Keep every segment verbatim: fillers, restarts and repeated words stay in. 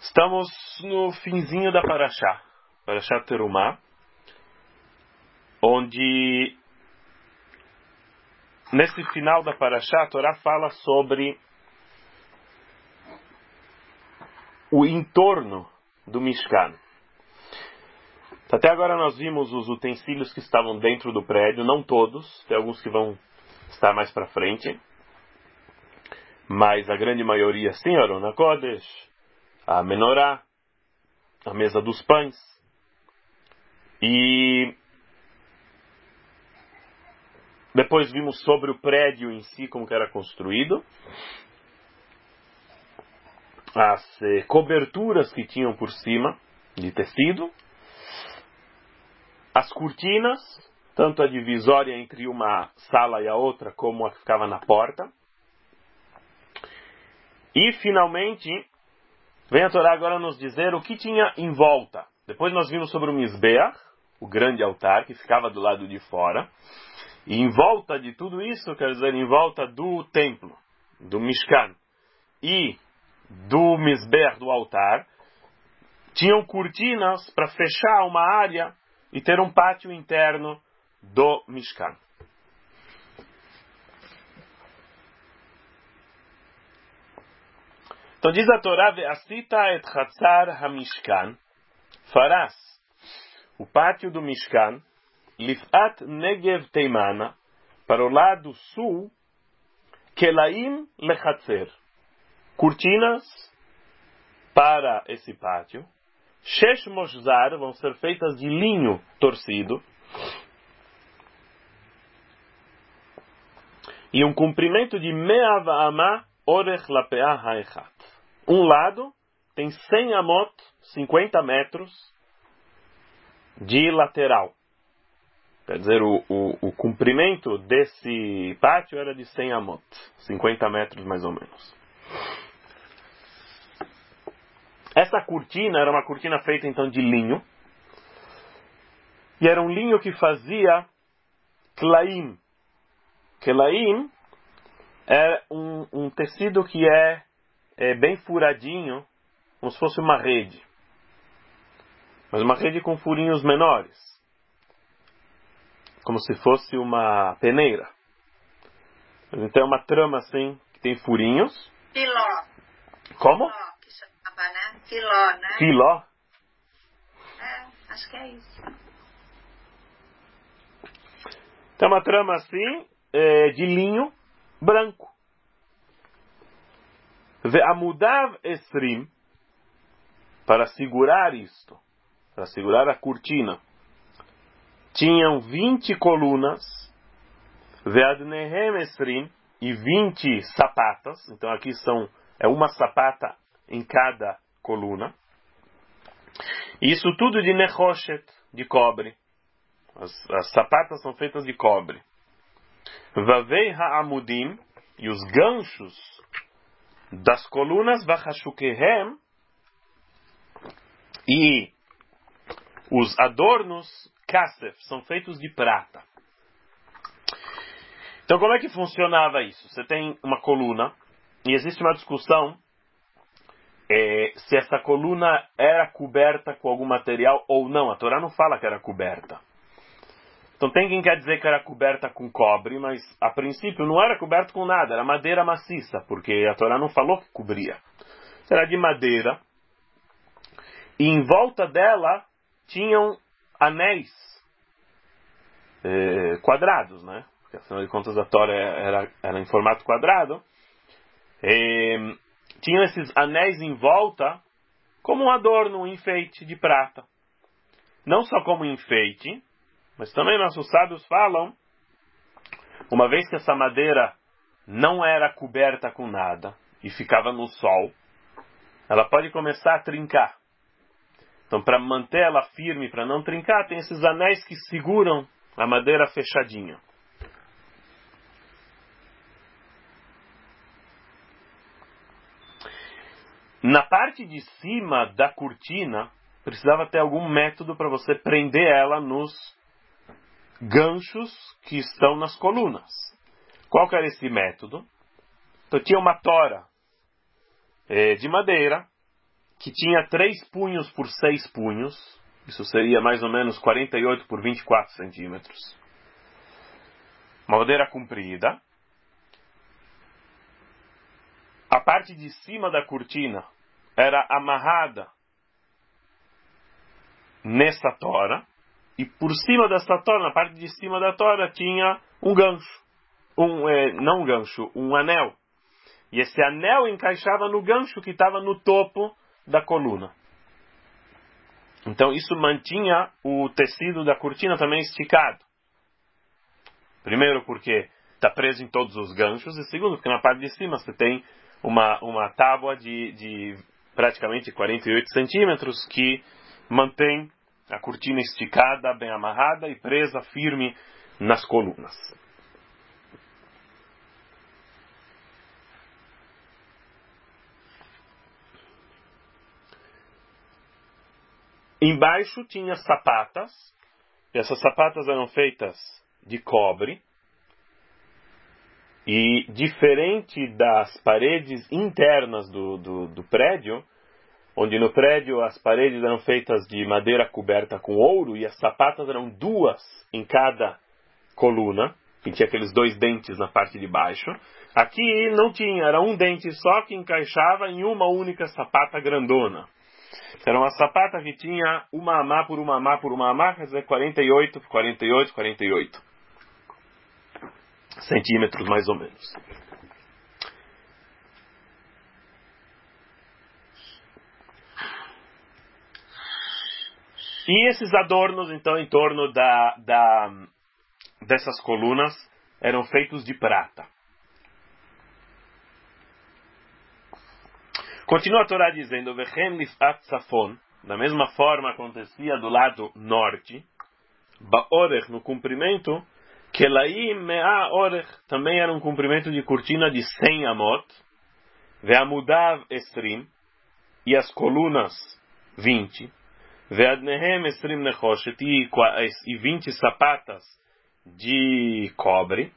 Estamos no finzinho da Parashá, Parashá Terumá, onde nesse final da Parashá a Torá fala sobre o entorno do Mishkan. Até agora nós vimos os utensílios que estavam dentro do prédio, não todos, tem alguns que vão estar mais para frente, mas a grande maioria sim, Aron HaKodesh, a menorá, a mesa dos pães. E depois vimos sobre o prédio em si, como que era construído, as eh, coberturas que tinham por cima de tecido, as cortinas, tanto a divisória entre uma sala e a outra, como a que ficava na porta. E finalmente vem a Torá agora nos dizer o que tinha em volta. Depois nós vimos sobre o Mizbeach, o grande altar que ficava do lado de fora. E em volta de tudo isso, quer dizer, em volta do templo, do Mishkan e do Mizbeach, do altar, tinham cortinas para fechar uma área e ter um pátio interno do Mishkan. Então diz a Torá, Ve'asita et chatzar ha-Mishkan, farás o pátio do Mishkan, lifat negev teimana, para o lado sul, kelaim lechatzer, cortinas para esse pátio, shesh moshzar, vão ser feitas de linho torcido, e um comprimento de mea va'amah orech lapeah ha'echat. Um lado tem cem amot, cinquenta metros, de lateral. Quer dizer, o, o, o comprimento desse pátio era de cem amot, cinquenta metros mais ou menos. Essa cortina era uma cortina feita então de linho, e era um linho que fazia klaim. Klaim é um, um tecido que é É bem furadinho, como se fosse uma rede. Mas uma rede com furinhos menores. Como se fosse uma peneira. Então é uma trama assim, que tem furinhos. Filó. Como? Filó, que chamava, né? Filó, né? Filó? É, acho que é isso. Então é uma trama assim, é, de linho branco. Ve'amudav esrim, para segurar isto, para segurar a cortina, tinham vinte colunas, ve'adnehem esrim, e vinte sapatas, então aqui são, é uma sapata em cada coluna, isso tudo de nechoshet, de cobre, as, as sapatas são feitas de cobre, vavei ha'amudim, e os ganchos das colunas, vachashukehem, e os adornos, kasef, são feitos de prata. Então como é que funcionava isso? Você tem uma coluna, e existe uma discussão é, se essa coluna era coberta com algum material ou não. A Torá não fala que era coberta. Então tem quem quer dizer que era coberta com cobre, mas a princípio não era coberta com nada, era madeira maciça, porque a Torá não falou que cobria. Era de madeira, e em volta dela tinham anéis eh, quadrados, né? Porque afinal de contas a Torá era, era em formato quadrado. Eh, tinham esses anéis em volta como um adorno, um enfeite de prata. Não só como enfeite, mas também nossos sábios falam, uma vez que essa madeira não era coberta com nada e ficava no sol, ela pode começar a trincar. Então, para manter ela firme, para não trincar, tem esses anéis que seguram a madeira fechadinha. Na parte de cima da cortina, precisava ter algum método para você prender ela nos ganchos que estão nas colunas. Qual que era esse método? Então tinha uma tora é, de madeira que tinha três punhos por seis punhos. Isso seria mais ou menos quarenta e oito por vinte e quatro centímetros. Uma madeira comprida. A parte de cima da cortina era amarrada nessa tora. E por cima dessa tora, na parte de cima da tora, tinha um gancho. Um, é, não um gancho, um anel. E esse anel encaixava no gancho que estava no topo da coluna. Então isso mantinha o tecido da cortina também esticado. Primeiro porque está preso em todos os ganchos. E segundo porque na parte de cima você tem uma, uma tábua de, de praticamente quarenta e oito centímetros que mantém a cortina esticada, bem amarrada e presa firme nas colunas. Embaixo tinha sapatas. E essas sapatas eram feitas de cobre. E diferente das paredes internas do, do, do prédio, onde no prédio as paredes eram feitas de madeira coberta com ouro e as sapatas eram duas em cada coluna, que tinha aqueles dois dentes na parte de baixo. Aqui não tinha, era um dente só que encaixava em uma única sapata grandona. Era uma sapata que tinha uma amá por uma amá por uma amá, quer dizer, quarenta e oito, quarenta e oito, quarenta e oito centímetros mais ou menos. E esses adornos, então, em torno da, da, dessas colunas, eram feitos de prata. Continua a Torá dizendo, Vechem lifat safon, da mesma forma acontecia do lado norte, Baorech, no comprimento, Kelaim mea orech, também era um comprimento de cortina de cem amot, Veamudav esrim, e as colunas vinte, Veadnehem esrim nechoshet, e vinte sapatas de cobre,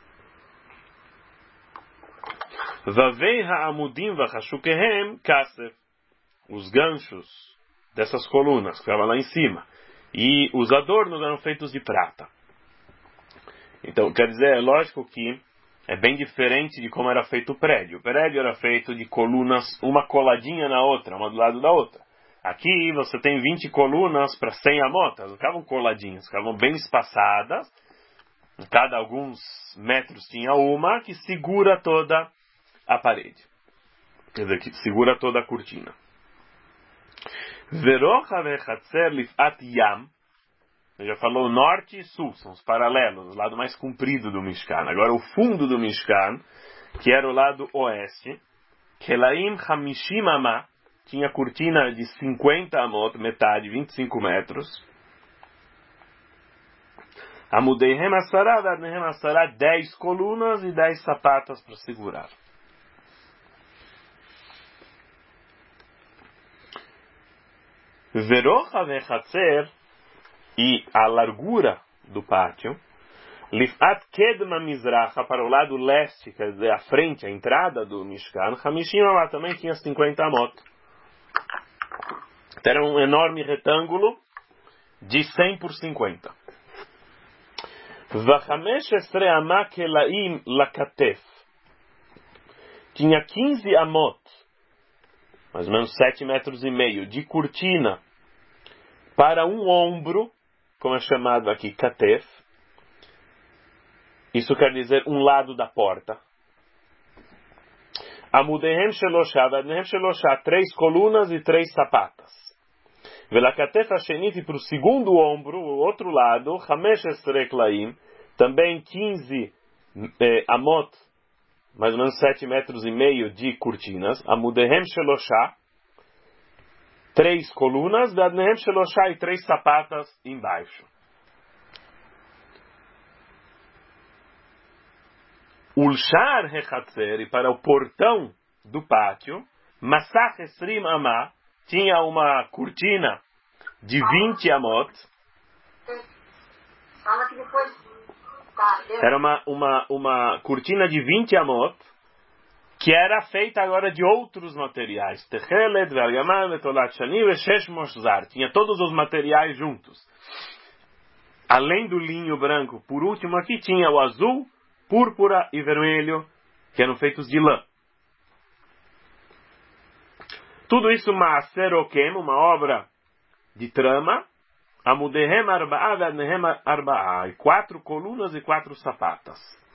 Vavei ha'amudim vachashukehem kasef, os ganchos dessas colunas que estavam lá em cima, e os adornos eram feitos de prata. Então, quer dizer, é lógico que é bem diferente de como era feito o prédio. O prédio era feito de colunas, uma coladinha na outra, uma do lado da outra. Aqui você tem vinte colunas para cem amotas, ficavam coladinhas, ficavam bem espaçadas. Cada alguns metros tinha uma que segura toda a parede. Quer dizer, que segura toda a cortina. Verocha vechatzer lifat yam. Já falou norte e sul, são os paralelos, o lado mais comprido do Mishkan. Agora o fundo do Mishkan, que era o lado oeste, Kelaim Hamishim Amah, tinha cortina de cinquenta amot, metade, vinte e cinco metros. Amudeihem Asará, Vadnehem Asará, dez colunas e dez sapatas para segurar. Verocha vechatzer, e a largura do pátio, Lifat Kedma Mizracha, para o lado leste, quer dizer, a frente, a entrada do Mishkan, Hamishim lá também tinha cinquenta amot. Então era um enorme retângulo de cem por cinquenta. Vachamesh estre amah kelaim lakatef. Tinha quinze amot, mais ou menos sete metros e meio, de cortina para um ombro, como é chamado aqui, katef. Isso quer dizer um lado da porta. Amudehem sheloshá, vadnehem sheloshá, três colunas e três sapatas. Velakatef hashenit, e para o segundo ombro, o outro lado, chamesh estre klaim, também quinze eh, amot, mais ou menos sete metros e meio de cortinas. Amudehem sheloshá, três colunas, vadnehem sheloshá, e três sapatas embaixo. Ulshar hechatzer, e para o portão do pátio, Masach esrim amah, tinha uma cortina de vinte amot. Fala que depois... Era uma, uma, uma cortina de vinte amot, que era feita agora de outros materiais. Techelet, Vergamam, Betolat Shani, Veshesh Moshzar. Tinha todos os materiais juntos. Além do linho branco, por último aqui tinha o azul, púrpura e vermelho, que eram feitos de lã. Tudo isso Maaser Okem, uma obra de trama, Amudehem Arba'a Ve'adnehem Arba'a, e quatro colunas e quatro sapatas.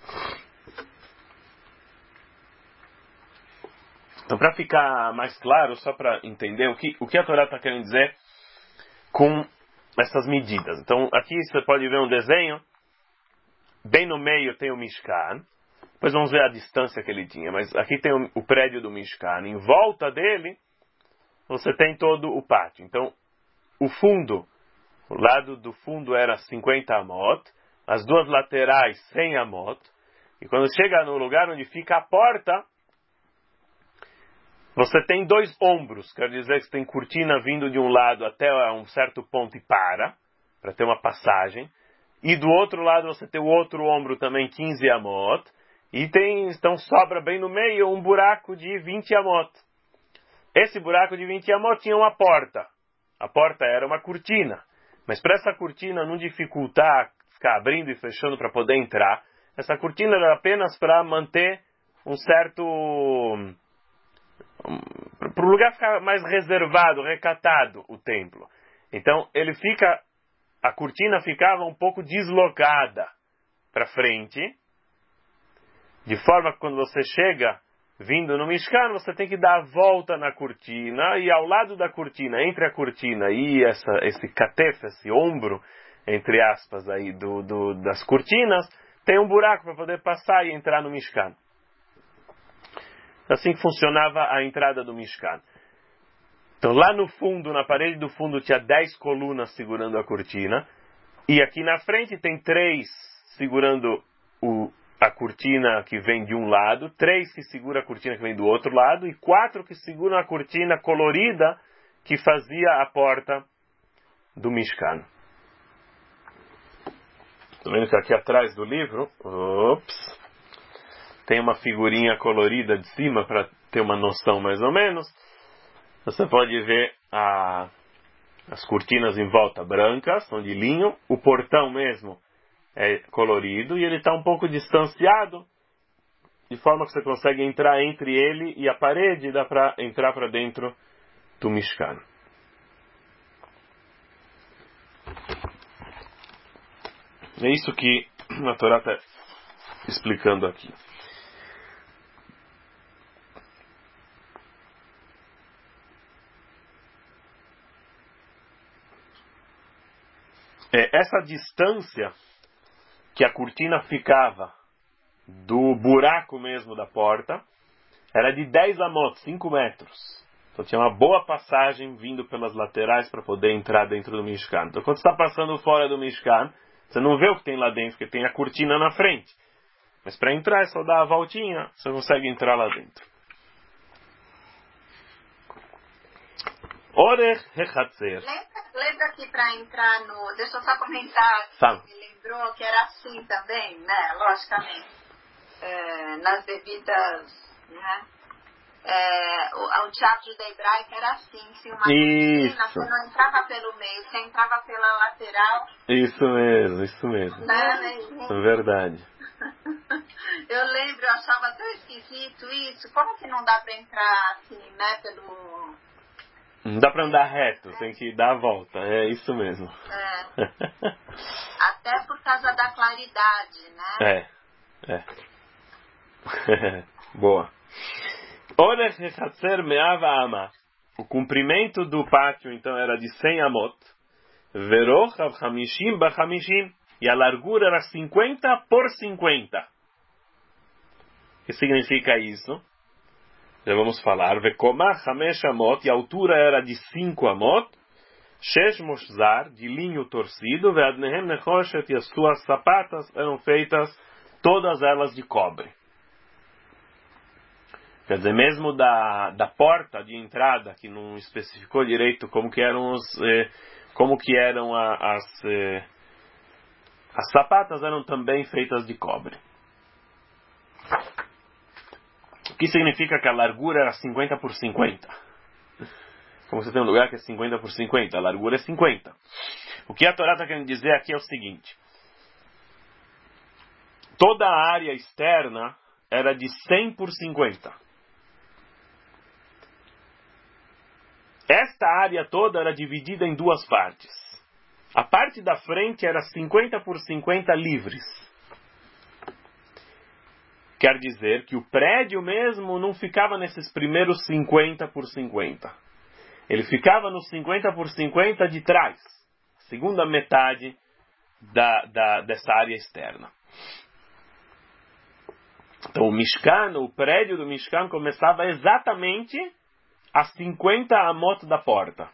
Então, para ficar mais claro, só para entender o que, o que a Torá está querendo dizer com essas medidas. Então, aqui você pode ver um desenho, bem no meio tem o Mishkan, depois vamos ver a distância que ele tinha, mas aqui tem o, o prédio do Mishkan, em volta dele, você tem todo o pátio. Então, o fundo, o lado do fundo era cinquenta amot, as duas laterais cem amot, e quando chega no lugar onde fica a porta, você tem dois ombros, quer dizer que você tem cortina vindo de um lado até um certo ponto e para, para ter uma passagem. E do outro lado você tem o outro ombro também, quinze amot. E tem, então sobra bem no meio um buraco de vinte amot. Esse buraco de vinte amot tinha uma porta. A porta era uma cortina. Mas para essa cortina não dificultar, ficar abrindo e fechando para poder entrar, essa cortina era apenas para manter um certo... para o lugar ficar mais reservado, recatado, o templo. Então, ele fica, a cortina ficava um pouco deslocada para frente, de forma que quando você chega, vindo no Mishkan, você tem que dar a volta na cortina, e ao lado da cortina, entre a cortina e essa, esse catef, esse ombro, entre aspas, aí, do, do, das cortinas, tem um buraco para poder passar e entrar no Mishkan. Assim que funcionava a entrada do Mishkan. Então lá no fundo, na parede do fundo, tinha dez colunas segurando a cortina. E aqui na frente tem três segurando o, a cortina que vem de um lado, três que seguram a cortina que vem do outro lado, e quatro que seguram a cortina colorida que fazia a porta do Mishkan. Estou vendo que aqui atrás do livro, ops, tem uma figurinha colorida de cima para ter uma noção mais ou menos. Você pode ver a, as cortinas em volta brancas, são de linho. O portão mesmo é colorido e ele está um pouco distanciado, de forma que você consegue entrar entre ele e a parede, e dá para entrar para dentro do Mishkan. É isso que a Torá está explicando aqui. Essa distância que a cortina ficava do buraco mesmo da porta era de dez amot, cinco metros. Então tinha uma boa passagem vindo pelas laterais para poder entrar dentro do Mishkan. Então quando você está passando fora do Mishkan, você não vê o que tem lá dentro, porque tem a cortina na frente. Mas para entrar é só dar a voltinha, você consegue entrar lá dentro. Orech Hechatzer. Lembra, lembra que para entrar no... Deixa eu só comentar, Fala. me lembrou que era assim também, né? Logicamente. É, nas bebidas, né? É, o, o teatro da hebraica era assim, se uma cortina, você não entrava pelo meio, você entrava pela lateral. Isso mesmo, isso mesmo. Né? É verdade. Eu lembro, eu achava tão esquisito isso. Como que não dá para entrar assim, né, pelo... Não dá para andar reto, tem que dar a volta, é isso mesmo. É. Até por causa da claridade, né? É, é. Boa. Orech Hechatzer me'ava ama. O comprimento do pátio, então, era de cem amot. Veroch av chamishim bachamishim. E a largura era cinquenta por cinquenta. O que significa isso? Já vamos falar. Vekomah chamesh amot. E a altura era de cinco amot. Shesh moshzar, de linho torcido. Ve'adnehem nechoshet. E as suas sapatas eram feitas, todas elas de cobre. Quer dizer, mesmo da, da porta de entrada, que não especificou direito como que eram os, eh, como que eram a, as, eh, as sapatas, eram também feitas de cobre. O que significa que a largura era cinquenta por cinquenta? Como você tem um lugar que é cinquenta por cinquenta, a largura é cinquenta. O que a Torá está querendo dizer aqui é o seguinte. Toda a área externa era de cem por cinquenta. Esta área toda era dividida em duas partes. A parte da frente era cinquenta por cinquenta livres. Quer dizer que o prédio mesmo não ficava nesses primeiros cinquenta por cinquenta. Ele ficava nos cinquenta por cinquenta de trás. Segunda metade da, da, dessa área externa. Então o Mishkan, o prédio do Mishkan começava exatamente a cinquenta amot da porta.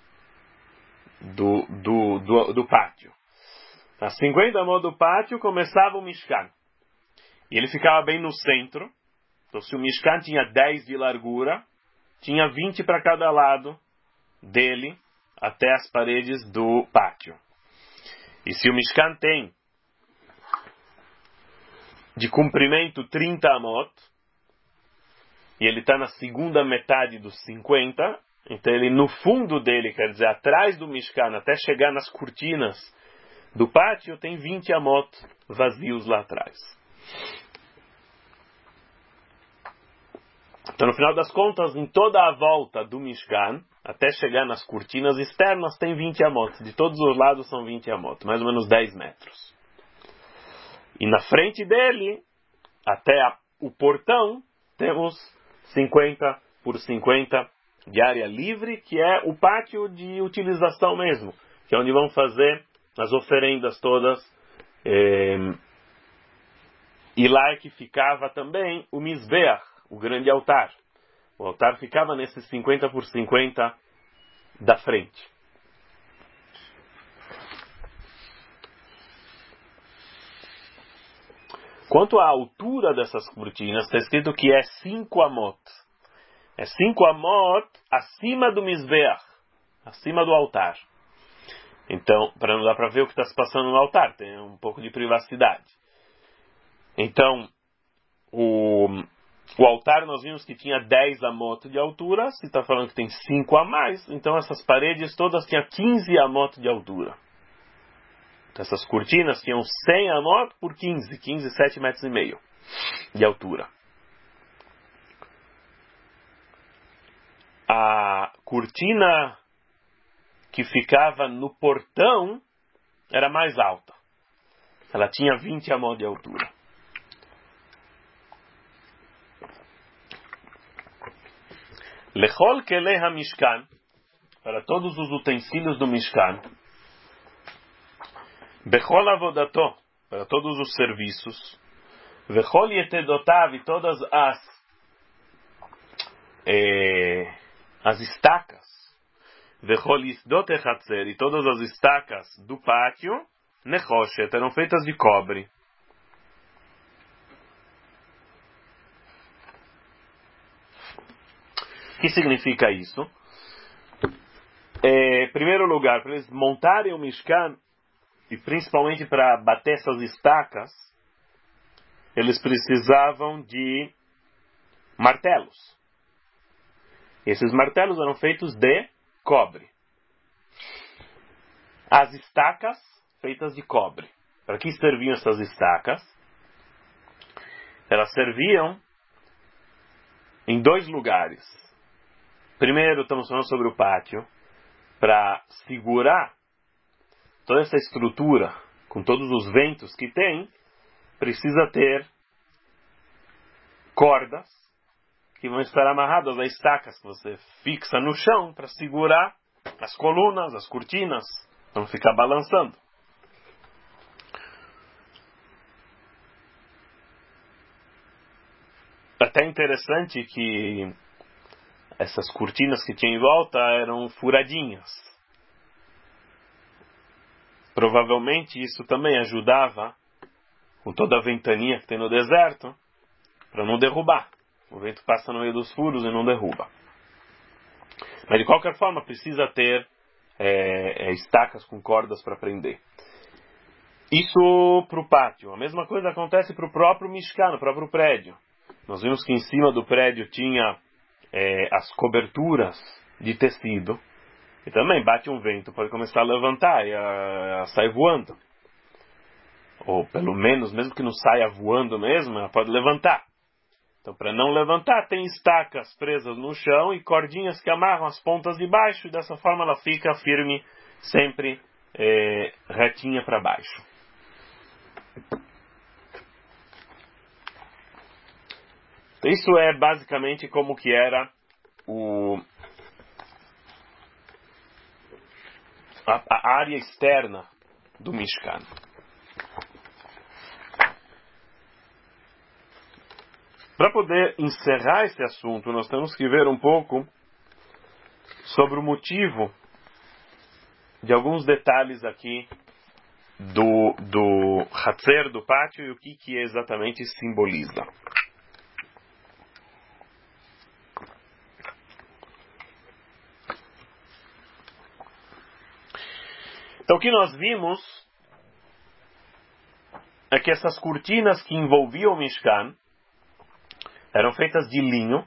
Do, do, do, do pátio. A cinquenta amot do pátio começava o Mishkan. E ele ficava bem no centro. Então se o Mishkan tinha dez de largura, tinha vinte para cada lado dele até as paredes do pátio. E se o Mishkan tem de comprimento trinta amot, e ele está na segunda metade dos cinquenta, então ele no fundo dele, quer dizer, atrás do Mishkan, até chegar nas cortinas do pátio, tem vinte amot vazios lá atrás. Então, no final das contas, em toda a volta do Mishkan, até chegar nas cortinas externas, tem vinte amot. De todos os lados são vinte amot, mais ou menos dez metros. E na frente dele, até a, o portão, temos cinquenta por cinquenta de área livre, que é o pátio de utilização mesmo, que é onde vão fazer as oferendas todas. É, e lá é que ficava também o Mizbeach, o grande altar. O altar ficava nesses cinquenta por cinquenta da frente. Quanto à altura dessas cortinas, está escrito que é cinco amot. É cinco amot acima do Mizbeach, acima do altar. Então, para não dar para ver o que está se passando no altar, tem um pouco de privacidade. Então, o, o altar nós vimos que tinha dez amot de altura, se está falando que tem cinco a mais, então essas paredes todas tinham quinze amot de altura. Essas cortinas tinham cem amot por quinze, quinze, sete metros e meio de altura. A cortina que ficava no portão era mais alta. Ela tinha vinte amot de altura. Lechol kelei ha-mishkan, para todos os utensílios do Mishkan, Bechol avodato, para todos os serviços, Vechol yetedotav, e todas as eh, as estacas, Vechol yisdot echatzer, e todas as estacas do pátio, Nechoshet, eram feitas de cobre. O que significa isso? Em primeiro lugar, para eles montarem o Mishkan, e principalmente para bater essas estacas, eles precisavam de martelos. E esses martelos eram feitos de cobre. As estacas feitas de cobre. Para que serviam essas estacas? Elas serviam em dois lugares. Primeiro, estamos falando sobre o pátio, para segurar toda essa estrutura, com todos os ventos que tem, precisa ter cordas que vão estar amarradas a estacas que você fixa no chão para segurar as colunas, as cortinas, para não ficar balançando. Até interessante que essas cortinas que tinha em volta eram furadinhas. Provavelmente isso também ajudava, com toda a ventania que tem no deserto, para não derrubar. O vento passa no meio dos furos e não derruba. Mas de qualquer forma precisa ter é, é, estacas com cordas para prender. Isso para o pátio. A mesma coisa acontece para o próprio Mishkan, o próprio prédio. nós vimos que em cima do prédio tinha é, as coberturas de tecido, e também bate um vento, pode começar a levantar e a, a sair voando. Ou pelo menos, mesmo que não saia voando mesmo, ela pode levantar. Então, para não levantar, tem estacas presas no chão e cordinhas que amarram as pontas de baixo, e dessa forma ela fica firme, sempre é, retinha para baixo. Então, isso é basicamente como que era o, a, a área externa do Mishkan. Para poder encerrar esse assunto, nós temos que ver um pouco sobre o motivo de alguns detalhes aqui do, do Hatzer, do pátio, e o que, que exatamente simboliza. Então, o que nós vimos é que essas cortinas que envolviam o Mishkan eram feitas de linho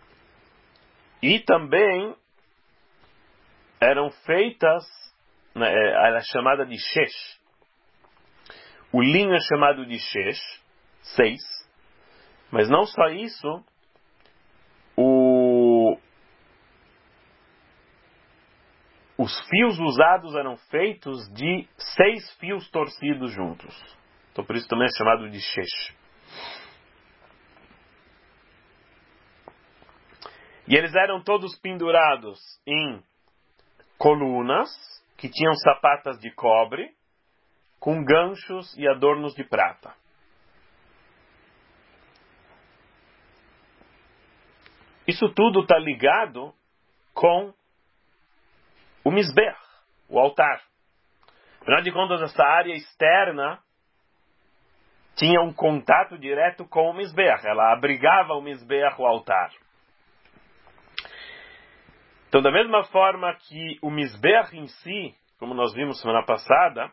e também eram feitas, né, era chamada de shesh. O linho é chamado de shesh, seis, mas não só isso, o, os fios usados eram feitos de seis fios torcidos juntos. Então por isso também é chamado de shesh. E eles eram todos pendurados em colunas que tinham sapatas de cobre, com ganchos e adornos de prata. Isso tudo está ligado com o Mizbeach, o altar. Afinal de contas, essa área externa tinha um contato direto com o Mizbeach. Ela abrigava o Mizbeach, o altar. Então, da mesma forma que o Mizbeach em si, como nós vimos semana passada,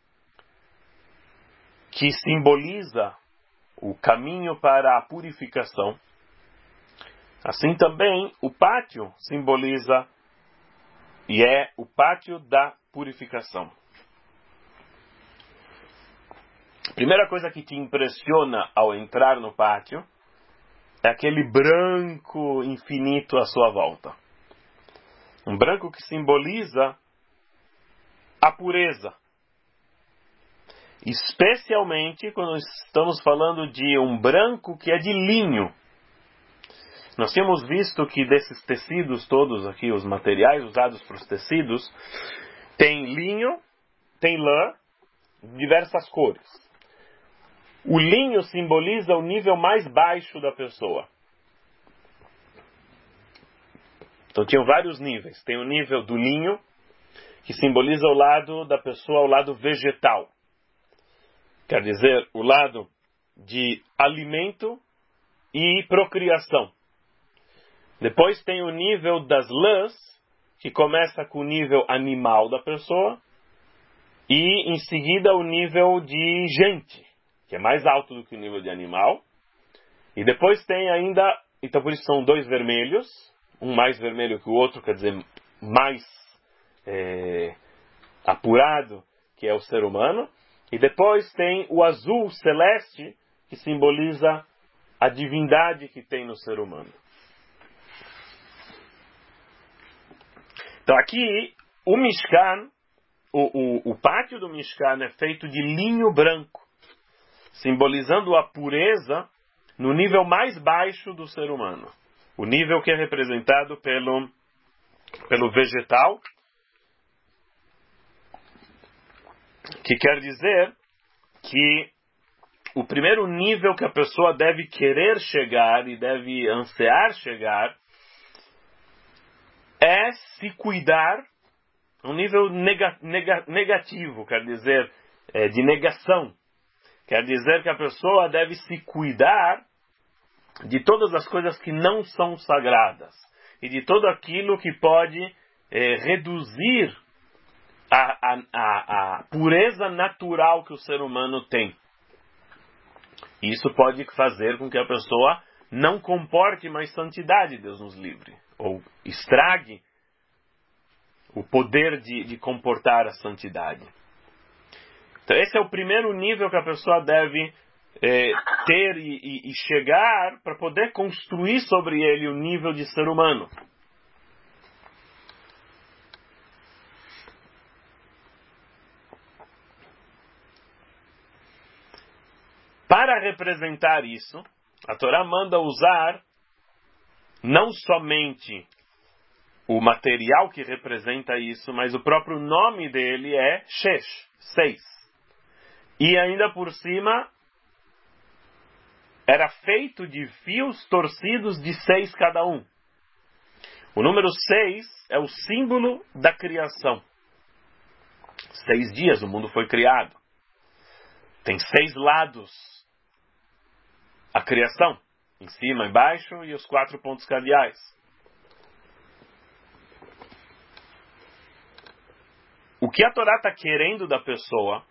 que simboliza o caminho para a purificação, assim também o pátio simboliza e é o pátio da purificação. A primeira coisa que te impressiona ao entrar no pátio é aquele branco infinito à sua volta. Um branco que simboliza a pureza. Especialmente quando estamos falando de um branco que é de linho. Nós tínhamos visto que desses tecidos todos aqui, os materiais usados para os tecidos, tem linho, tem lã, diversas cores. O linho simboliza o nível mais baixo da pessoa. Então tinham vários níveis. Tem o nível do linho, que simboliza o lado da pessoa, o lado vegetal. Quer dizer, o lado de alimento e procriação. Depois tem o nível das lãs, que começa com o nível animal da pessoa, e em seguida o nível de gente, que é mais alto do que o nível de animal. E depois tem ainda, então por isso são dois vermelhos, um mais vermelho que o outro, quer dizer, mais é, apurado, que é o ser humano. E depois tem o azul celeste, que simboliza a divindade que tem no ser humano. Então aqui, o Mishkan, o, o, o pátio do Mishkan é feito de linho branco, simbolizando a pureza no nível mais baixo do ser humano. O nível que é representado pelo, pelo vegetal, que quer dizer que o primeiro nível que a pessoa deve querer chegar e deve ansiar chegar é se cuidar, um nível nega, nega, negativo, quer dizer, é, de negação. Quer dizer que a pessoa deve se cuidar de todas as coisas que não são sagradas e de tudo aquilo que pode é, reduzir a, a, a, a pureza natural que o ser humano tem. Isso pode fazer com que a pessoa não comporte mais santidade, Deus nos livre, ou estrague o poder de, de comportar a santidade. Então esse é o primeiro nível que a pessoa deve é, ter e, e, e chegar para poder construir sobre ele o nível de ser humano. Para representar isso, a Torá manda usar não somente o material que representa isso, mas o próprio nome dele é Shesh, seis. E ainda por cima, era feito de fios torcidos de seis cada um. O número seis é o símbolo da criação. Seis dias o mundo foi criado. Tem seis lados a criação, em cima, embaixo e os quatro pontos cardeais. O que a Torá está querendo da pessoa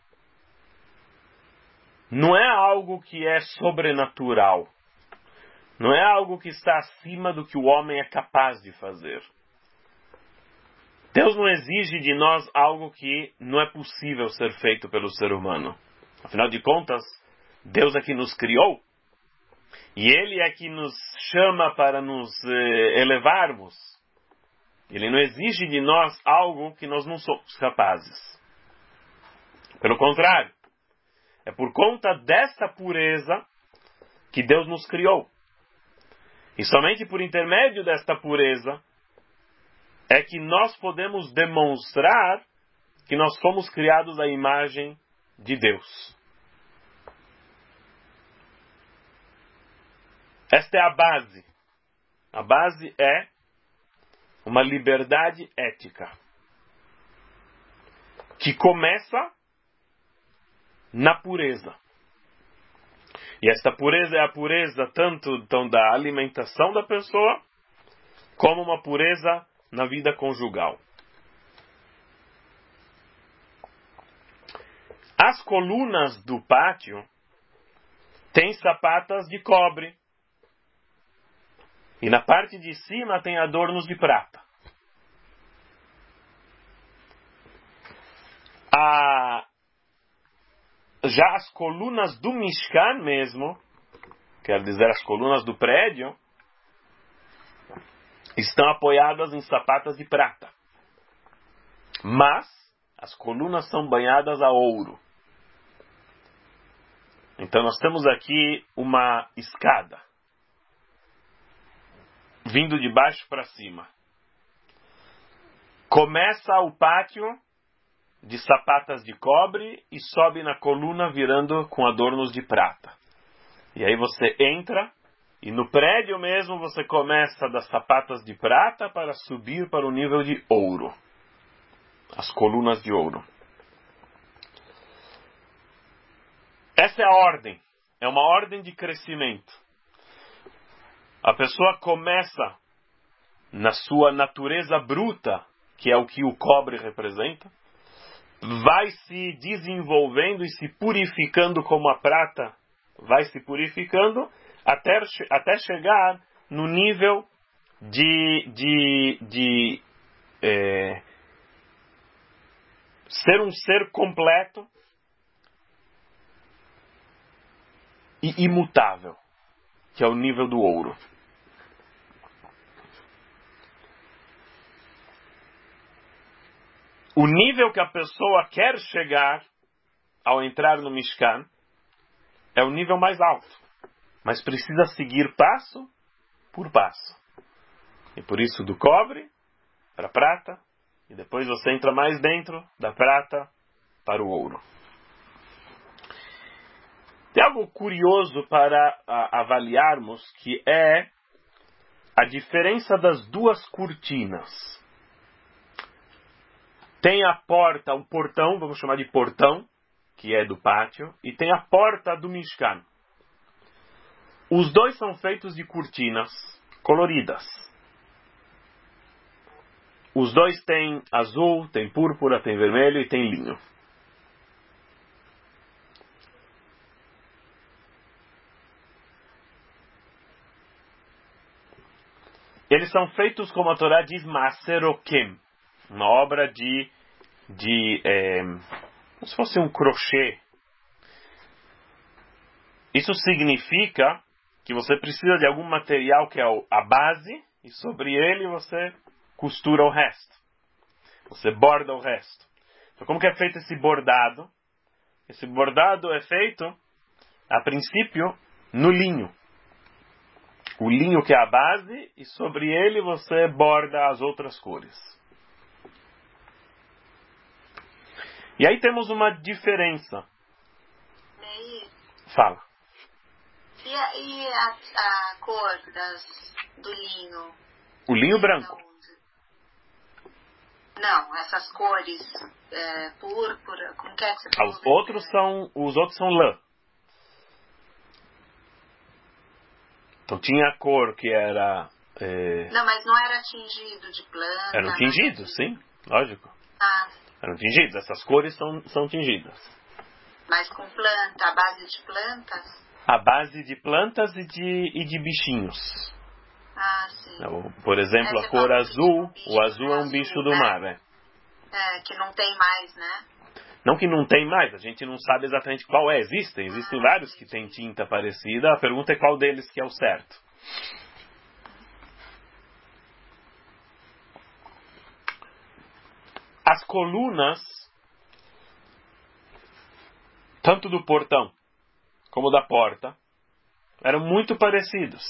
não é algo que é sobrenatural. Não é algo que está acima do que o homem é capaz de fazer. Deus não exige de nós algo que não é possível ser feito pelo ser humano. Afinal de contas, Deus é que nos criou. E Ele é que nos chama para nos eh, elevarmos. Ele não exige de nós algo que nós não somos capazes. Pelo contrário, é por conta dessa pureza que Deus nos criou. E somente por intermédio desta pureza é que nós podemos demonstrar que nós fomos criados à imagem de Deus. Esta é a base. A base é uma liberdade ética que começa na pureza. E esta pureza é a pureza tanto então, da alimentação da pessoa, como uma pureza na vida conjugal. As colunas do pátio têm sapatas de cobre. E na parte de cima tem adornos de prata. A... Já as colunas do Mishkan mesmo, quer dizer, as colunas do prédio, estão apoiadas em sapatas de prata. Mas as colunas são banhadas a ouro. Então nós temos aqui uma escada, vindo de baixo para cima. Começa o pátio de sapatas de cobre e sobe na coluna virando com adornos de prata. E aí você entra e no prédio mesmo você começa das sapatas de prata para subir para o nível de ouro. As colunas de ouro. Essa é a ordem. É uma ordem de crescimento. A pessoa começa na sua natureza bruta, que é o que o cobre representa, vai se desenvolvendo e se purificando como a prata vai se purificando até, até chegar no nível de, de, de é, ser um ser completo e imutável, que é o nível do ouro. O nível que a pessoa quer chegar ao entrar no Mishkan é o nível mais alto, mas precisa seguir passo por passo. E por isso do cobre para a prata, e depois você entra mais dentro da prata para o ouro. Tem algo curioso para a, avaliarmos, que é a diferença das duas cortinas. Tem a porta, o portão, vamos chamar de portão, que é do pátio, e tem a porta do Mishkan. Os dois são feitos de cortinas coloridas. Os dois têm azul, tem púrpura, tem vermelho e tem linho. são feitos, como a Torá diz, Maaser Okem, uma obra de, de é, como se fosse um crochê. Isso significa que você precisa de algum material que é a base, e sobre ele você costura o resto. Você borda o resto. Então, como que é feito esse bordado? Esse bordado é feito, a princípio, no linho. O linho que é a base, e sobre ele você borda as outras cores. E aí temos uma diferença. Meir, Fala. e a, e a, a cor das, do linho? O linho branco. Não, essas cores, é, púrpura, como que é que você falou? Os outros são, os outros são lã. Então tinha a cor que era... É... Não, mas não era tingido de planta? Eram tingidos, de... sim, lógico. Ah. Eram tingidos, essas cores são, são tingidas. Mas com planta, a base de plantas? A base de plantas e de, e de bichinhos. Ah, sim. Por exemplo, é, a cor azul, bicho, o azul é um azul, bicho do né? mar, né? É, que não tem mais, né? Não que não tem mais, a gente não sabe exatamente qual é. Existem, existem ah, vários que têm tinta parecida. A pergunta é qual deles que é o certo. As colunas, tanto do portão como da porta, eram muito parecidos.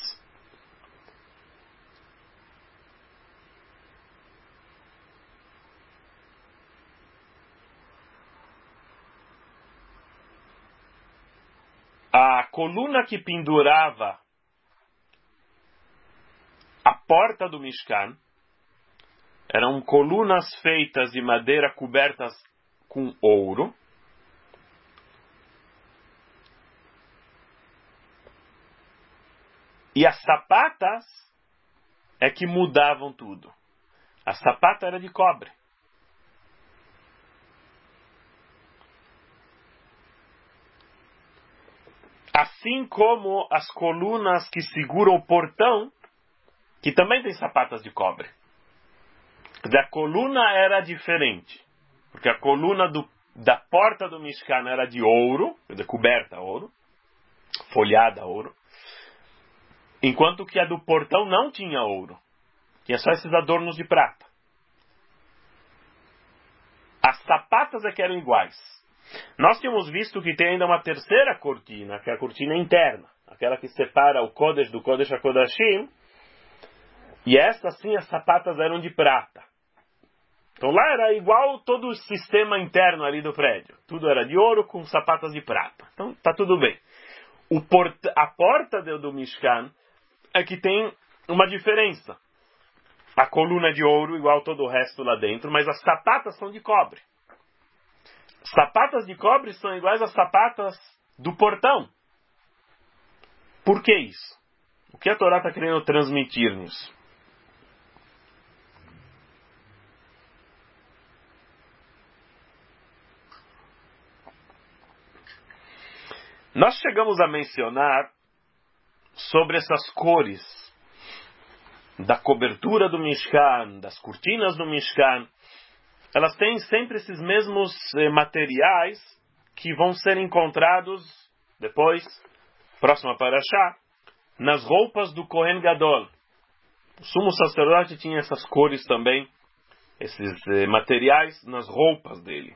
A coluna que pendurava a porta do Mishkan eram colunas feitas de madeira cobertas com ouro. E as sapatas é que mudavam tudo. A sapata era de cobre. Assim como as colunas que seguram o portão, que também tem sapatas de cobre. A coluna era diferente, porque a coluna do, da porta do Mishkan era de ouro, coberta a ouro, folhada a ouro, enquanto que a do portão não tinha ouro, tinha só esses adornos de prata. As sapatas é que eram iguais. Nós tínhamos visto que tem ainda uma terceira cortina, que é a cortina interna, aquela que separa o Kodesh do Kodesh HaKodashim, e essa sim as sapatas eram de prata. Então lá era igual todo o sistema interno ali do prédio. Tudo era de ouro com sapatas de prata. Então tá tudo bem. O porta, a porta do, do Mishkan é que tem uma diferença. A coluna é de ouro igual todo o resto lá dentro, mas as sapatas são de cobre. Sapatas de cobre são iguais às sapatas do portão. Por que isso? O que a Torá está querendo transmitir nisso? Nós chegamos a mencionar sobre essas cores da cobertura do Mishkan, das cortinas do Mishkan. Elas têm sempre esses mesmos eh, materiais que vão ser encontrados depois, próxima Parashá, nas roupas do Kohen Gadol. O sumo sacerdote tinha essas cores também, esses eh, materiais nas roupas dele.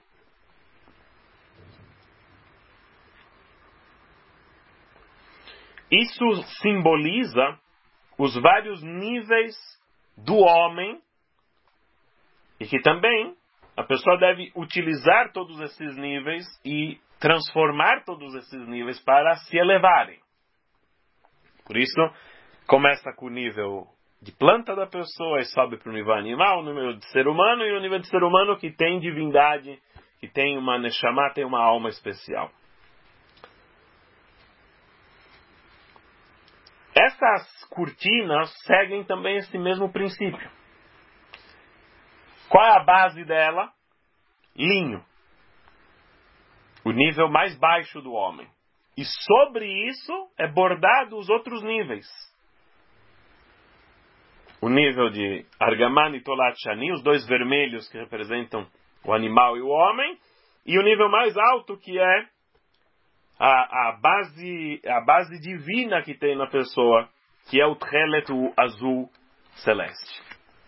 Isso simboliza os vários níveis do homem e que também a pessoa deve utilizar todos esses níveis e transformar todos esses níveis para se elevarem. Por isso, começa com o nível de planta da pessoa e sobe para o nível animal, no nível de ser humano, e no nível de ser humano que tem divindade, que tem uma neshama, tem uma alma especial. Essas cortinas seguem também esse mesmo princípio. Qual é a base dela? Linho. O nível mais baixo do homem. E sobre isso é bordado os outros níveis. o nível de Argaman e Tolat Shani, os dois vermelhos que representam o animal e o homem, e o nível mais alto que é a, a, base, a base divina que tem na pessoa, que é o Tchelet, o azul celeste.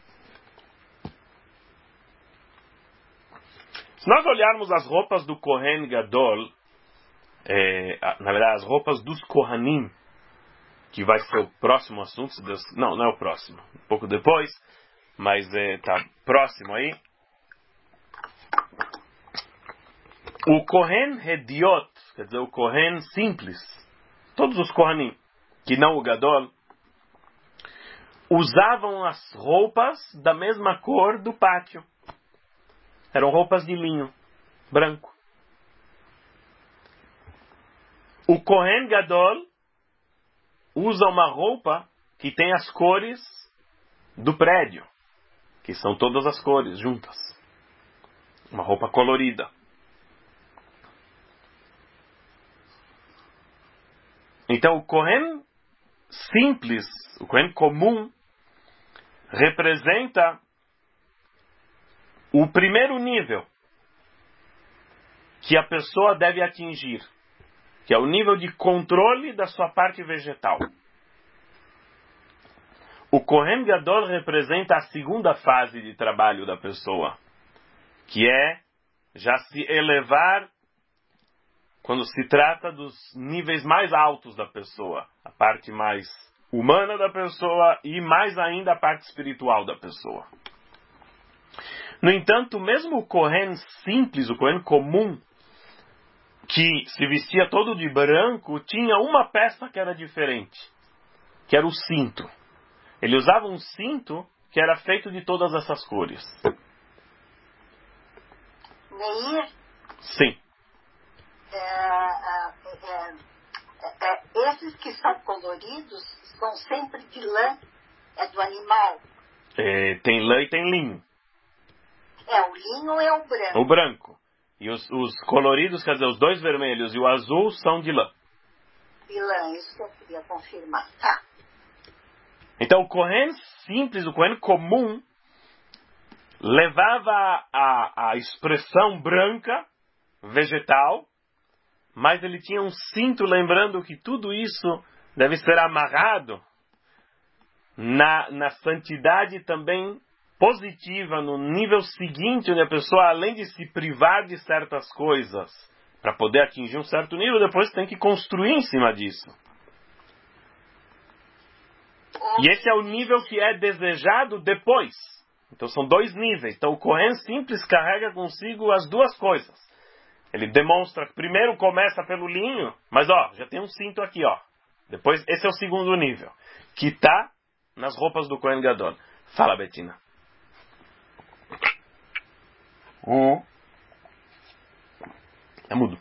Se nós olharmos as roupas do Kohen Gadol, é, na verdade as roupas dos Kohanim, que vai ser o próximo assunto, se Deus... não, não é o próximo, um pouco depois, mas está é, próximo aí. O Kohen Hediot, quer dizer, o Kohen simples, todos os Kohanim, que não o Gadol, usavam as roupas da mesma cor do pátio. Eram roupas de linho, branco. O Kohen Gadol usa uma roupa que tem as cores do prédio, que são todas as cores juntas. Uma roupa colorida. Então o Kohen simples, o Kohen comum, representa o primeiro nível que a pessoa deve atingir, que é o nível de controle da sua parte vegetal. O Kohen Gadol representa a segunda fase de trabalho da pessoa, que é já se elevar quando se trata dos níveis mais altos da pessoa, a parte mais humana da pessoa e mais ainda a parte espiritual da pessoa. No entanto, mesmo o Kohen simples, o Kohen comum, que se vestia todo de branco, tinha uma peça que era diferente, que era o cinto. Ele usava um cinto que era feito de todas essas cores. Meir? Sim. É, é, é, é, esses que são coloridos são sempre de lã, é do animal. É, tem lã e tem linho. É, o linho é o branco. O branco. E os, os coloridos, quer dizer, os dois vermelhos e o azul são de lã. De lã, isso que eu queria confirmar. Tá. Então o Kohen simples, o Kohen comum, levava a, a expressão branca, vegetal, mas ele tinha um cinto, lembrando que tudo isso deve ser amarrado na, na santidade também positiva, no nível seguinte, onde a pessoa, além de se privar de certas coisas para poder atingir um certo nível, depois tem que construir em cima disso. E esse é o nível que é desejado depois. Então são dois níveis. Então o Kohen simples carrega consigo as duas coisas. Ele demonstra que primeiro começa pelo linho, mas ó, já tem um cinto aqui, ó. Depois, esse é o segundo nível, que está nas roupas do Kohen Gadol. Fala, Betina. Hum. É mudo.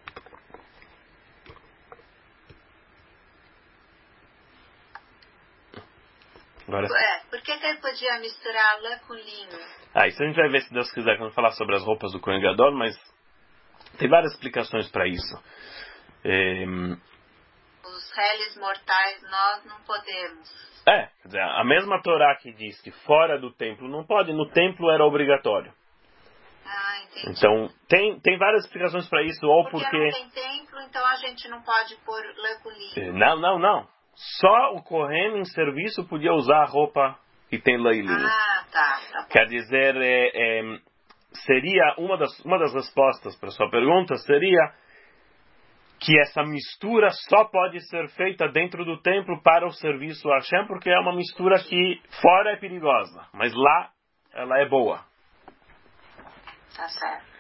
Agora... É, por que, que ele podia misturar lã com linho? Ah, isso a gente vai ver, se Deus quiser, quando falar sobre as roupas do Kohen Gadol, mas tem várias explicações para isso. É... Os réis mortais nós não podemos. É, quer dizer, a mesma Torá que diz que fora do templo não pode, no templo era obrigatório. Ah, entendi. Então, tem, tem várias explicações para isso, ou porque... Porque não tem templo, então a gente não pode pôr lã com linho. Não, não, não. Só o Kohen em serviço podia usar a roupa que tem lã e linho. Ah, tá. tá Quer dizer, é, é, seria uma das, uma das respostas para a sua pergunta, seria que essa mistura só pode ser feita dentro do templo para o serviço a Hashem, porque é uma mistura que fora é perigosa, mas lá ela é boa. Tá certo.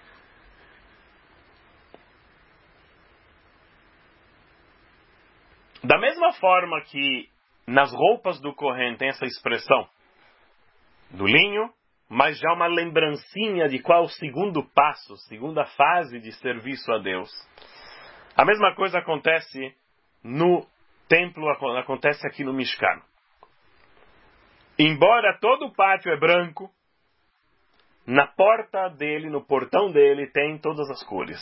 Da mesma forma que nas roupas do Kohen tem essa expressão do linho, mas já uma lembrancinha de qual o segundo passo, segunda fase de serviço a Deus. A mesma coisa acontece no templo, acontece aqui no Mishkan. Embora todo o pátio é branco, na porta dele, no portão dele, tem todas as cores.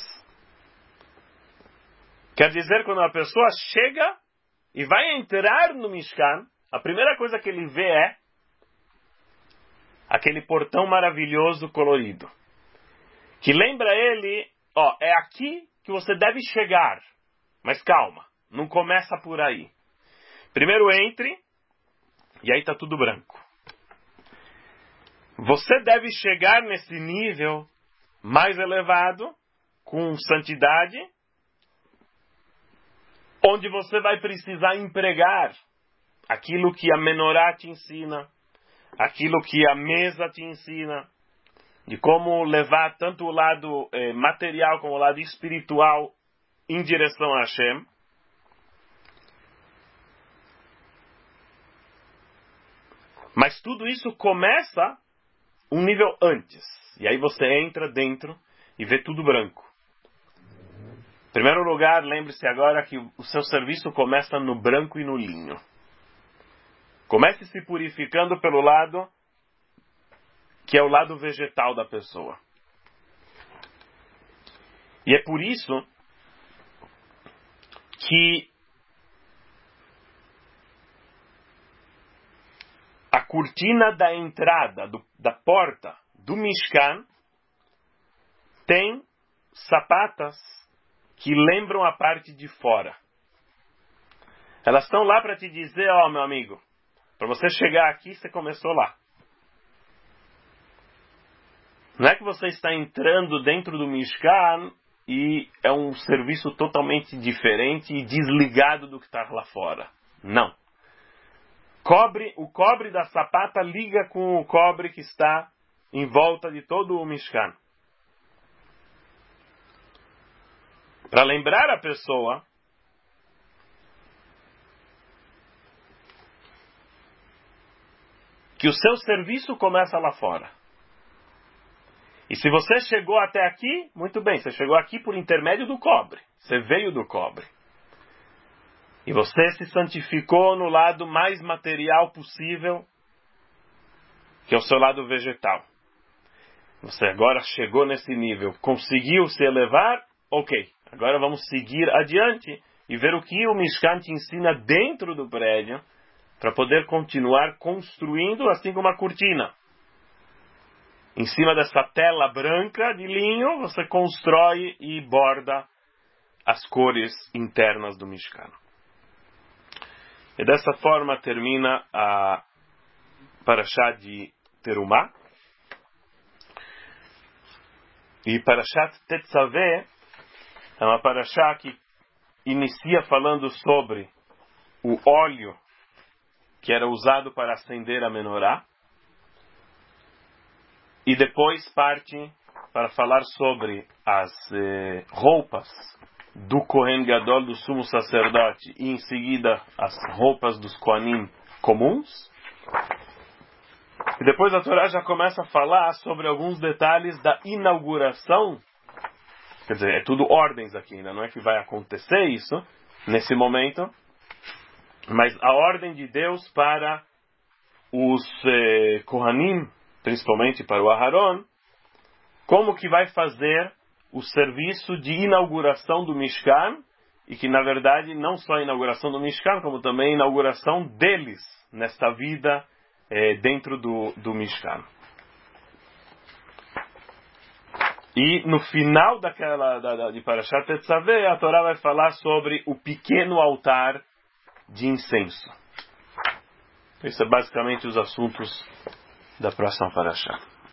Quer dizer, quando a pessoa chega e vai entrar no Mishkan, a primeira coisa que ele vê é aquele portão maravilhoso colorido. Que lembra ele, ó, é aqui que você deve chegar. Mas calma, não começa por aí. Primeiro entre, e aí está tudo branco. Você deve chegar nesse nível mais elevado, com santidade, onde você vai precisar empregar aquilo que a menorá te ensina, aquilo que a mesa te ensina, de como levar tanto o lado eh, material como o lado espiritual em direção a Hashem. Mas tudo isso começa um nível antes. E aí você entra dentro e vê tudo branco. Em primeiro lugar, lembre-se agora que o seu serviço começa no branco e no linho. Comece se purificando pelo lado que é o lado vegetal da pessoa. E é por isso que a cortina da entrada, do, da porta do Mishkan, tem sapatas que lembram a parte de fora. Elas estão lá para te dizer, ó, meu amigo, para você chegar aqui, você começou lá. Não é que você está entrando dentro do Mishkan e é um serviço totalmente diferente e desligado do que está lá fora. Não. Cobre, o cobre da sapata liga com o cobre que está em volta de todo o Mishkan. Para lembrar a pessoa que o seu serviço começa lá fora. E se você chegou até aqui, muito bem, você chegou aqui por intermédio do cobre. Você veio do cobre. E você se santificou no lado mais material possível, que é o seu lado vegetal. Você agora chegou nesse nível, conseguiu se elevar, ok. Agora vamos seguir adiante e ver o que o Mishkan te ensina dentro do prédio, para poder continuar construindo assim como uma cortina. Em cima dessa tela branca de linho, você constrói e borda as cores internas do Mishkan. E dessa forma termina a Parashá de Terumá. E Parashat Tetzaveh é uma Parashá que inicia falando sobre o óleo que era usado para acender a menorá. E depois parte para falar sobre as eh, roupas do Kohen Gadol, do sumo sacerdote, e em seguida as roupas dos Kohanim comuns. E depois a Torá já começa a falar sobre alguns detalhes da inauguração. Quer dizer, é tudo ordens aqui, ainda não é que vai acontecer isso nesse momento, mas a ordem de Deus para os eh, Kohanim, principalmente para o Aharon, como que vai fazer o serviço de inauguração do Mishkan, e que na verdade não só a inauguração do Mishkan, como também a inauguração deles nesta vida eh, dentro do, do Mishkan. E no final daquela da, da, de Parashat Tetzaveh, a Torá vai falar sobre o pequeno altar de incenso. Esses são basicamente os assuntos da próxima Parashá.